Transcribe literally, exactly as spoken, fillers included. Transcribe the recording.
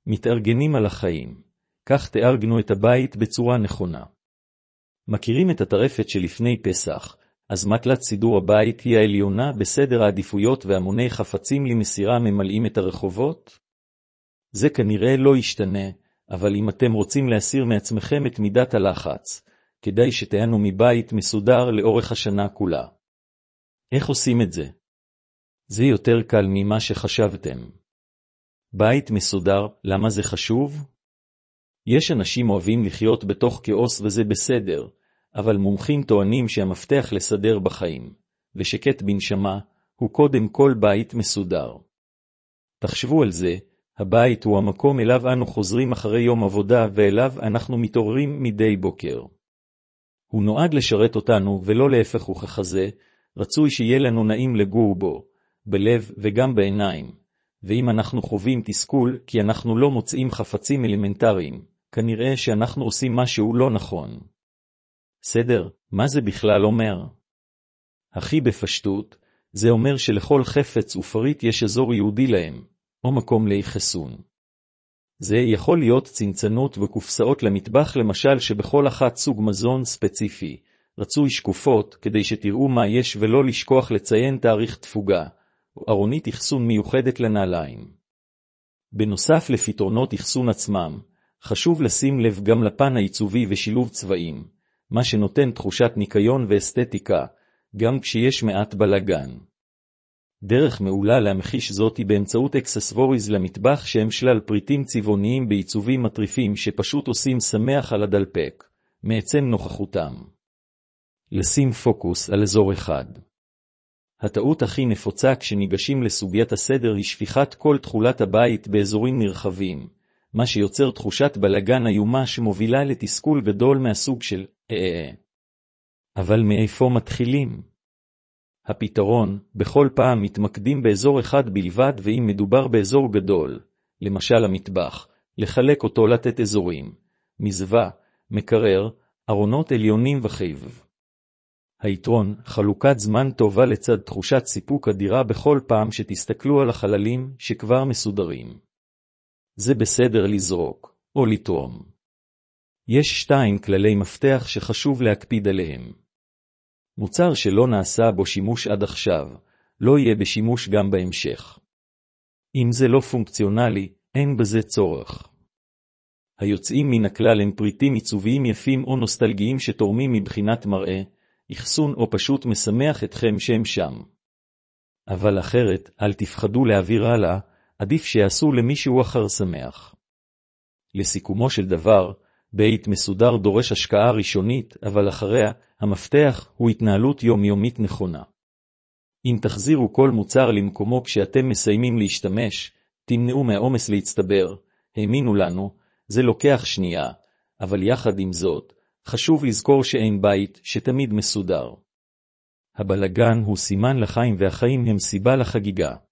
מתארגנים על החיים. כך תארגנו את הבית בצורה נכונה. מכירים את הטרפת שלפני פסח, אז מטלת סידור הבית היא העליונה בסדר העדיפויות והמוני חפצים למסירה ממלאים את הרחובות? זה כנראה לא ישתנה, אבל אם אתם רוצים להסיר מעצמכם את מידת הלחץ, כדאי שתהנו מבית מסודר לאורך השנה כולה. איך עושים את זה? זה יותר קל ממה שחשבתם. בית מסודר, למה זה חשוב? יש אנשים אוהבים לחיות בתוך כאוס וזה בסדר, אבל מומחים טוענים שהמפתח לסדר בחיים, ושקט בנשמה, הוא קודם כל בית מסודר. תחשבו על זה, הבית הוא המקום אליו אנו חוזרים אחרי יום עבודה ואליו אנחנו מתעוררים מדי בוקר. הוא נועד לשרת אותנו ולא להפך וככזה, רצוי שיהיה לנו נעים לגור בו, בלב וגם בעיניים, ואם אנחנו חווים תסכול כי אנחנו לא מוצאים חפצים אלמנטריים, כנראה שאנחנו עושים משהו לא נכון. סדר, מה זה בכלל אומר? הכי בפשטות, זה אומר שלכל חפץ ופריט יש אזור יהודי להם, או מקום להיחסון. זה יכול להיות צנצנות וקופסאות למטבח למשל שבכל אחת סוג מזון ספציפי, רצוי שקופות כדי שתראו מה יש ולא לשכוח לציין תאריך תפוגה, או ארונית אחסון מיוחדת לנעליים. בנוסף לפתרונות אחסון עצמם, חשוב לשים לב גם לפן העיצובי ושילוב צבעים, מה שנותן תחושת ניקיון ואסתטיקה, גם כשיש מעט בלגן. דרך מעולה להמחיש זאת היא באמצעות אקססווריז למטבח שהם שלל פריטים צבעוניים בעיצובים מטריפים שפשוט עושים שמח על הדלפק, מעצם נוכחותם. לשים פוקוס על אזור אחד. הטעות הכי נפוצה כשניגשים לסוגיית הסדר היא שפיכת כל תכולת הבית באזורים נרחבים, מה שיוצר תחושת בלגן איומה שמובילה לתסכול גדול מהסוג של אה. אבל מאיפה מתחילים? הפתרון, בכל פעם מתמקדים באזור אחד בלבד ואם מדובר באזור גדול, למשל המטבח, לחלק אותו לתת אזורים, מזווה, מקרר, ארונות עליונים וחיב. היתרון, חלוקת זמן טובה לצד תחושת סיפוק אדירה בכל פעם שתסתכלו על החללים שכבר מסודרים. זה בסדר לזרוק, או לתרום. יש שתיים כללי מפתח שחשוב להקפיד עליהם. מוצר שלא נעשה בו שימוש עד עכשיו, לא יהיה בשימוש גם בהמשך. אם זה לא פונקציונלי, אין בזה צורך. היוצאים מן הכלל הם פריטים עיצוביים יפים או נוסטלגיים שתורמים מבחינת מראה, אחסון או פשוט משמח אתכם שהם שם. אבל אחרת, אל תפחדו להעביר הלאה, עדיף שיעשו למישהו אחר שמח. לסיכומו של דבר, בית מסודר דורש השקעה ראשונית, אבל אחריה, המפתח הוא התנהלות יומיומית נכונה. אם תחזירו כל מוצר למקומו כשאתם מסיימים להשתמש, תמנעו מהעומס להצטבר, האמינו לנו, זה לוקח שנייה, אבל יחד עם זאת, חשוב לזכור שאין בית שתמיד מסודר. הבלגן הוא סימן לחיים והחיים הם סיבה לחגיגה.